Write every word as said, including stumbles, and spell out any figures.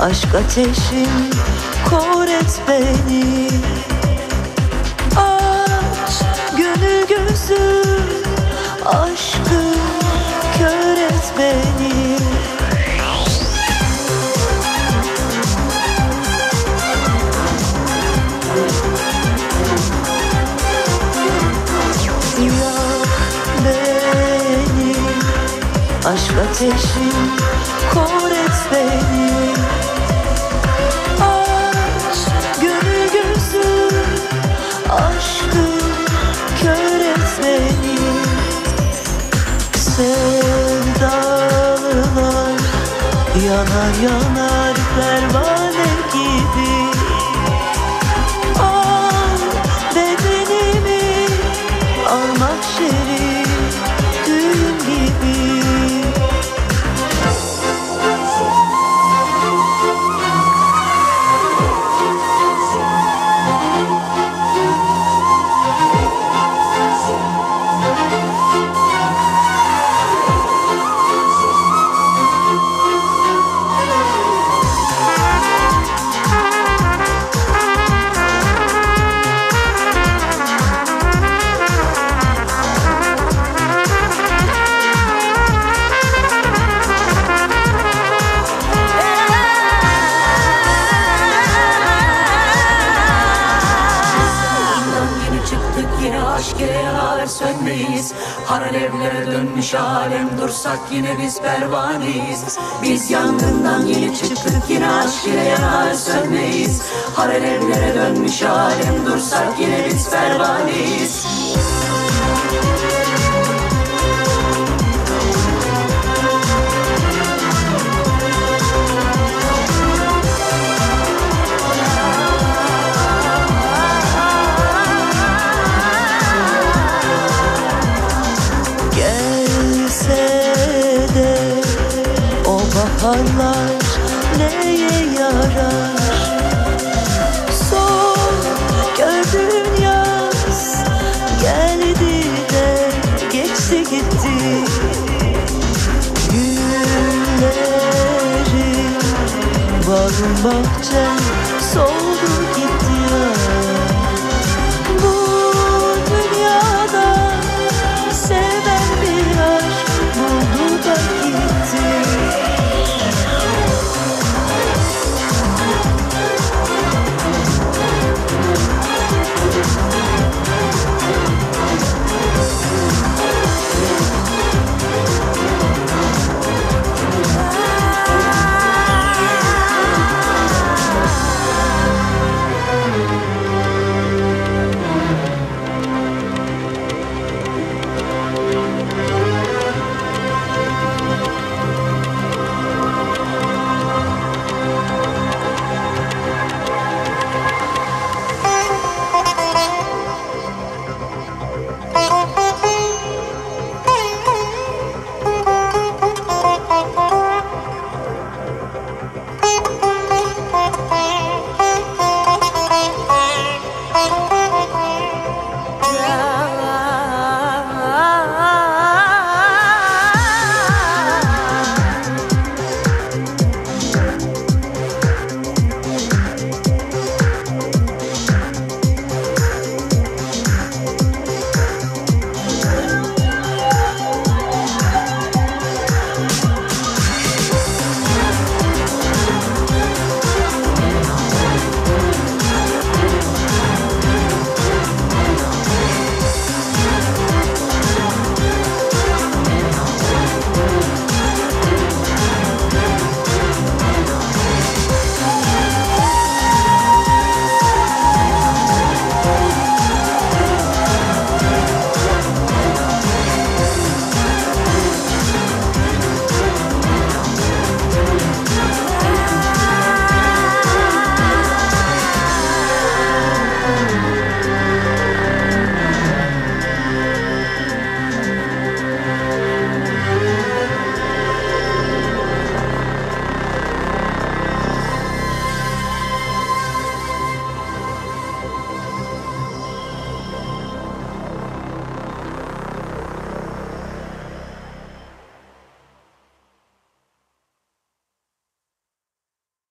Aşk ateşim kor et beni. Aç gönül gözü, aşkım kör et beni. Yak beni, aşk ateşim kor et beni. Aç gönül gözü, aşkım kör et beni. Sevdalılar yanar yanar pervane gibi. Al bedenimi, al mahşeri düğün gibi. Sönmeyiz, har alevlere dönmüş alem, dursak yine biz pervaneyiz. Biz yangından yeni çıktık, yine aşk ile yanar sönmeyiz. Har alevlere dönmüş alem, dursak yine biz pervaneyiz. Baharlar neye yarar? Son gördüğün yaz geldi de geçti gitti. Güllerim bağım bahçem soldu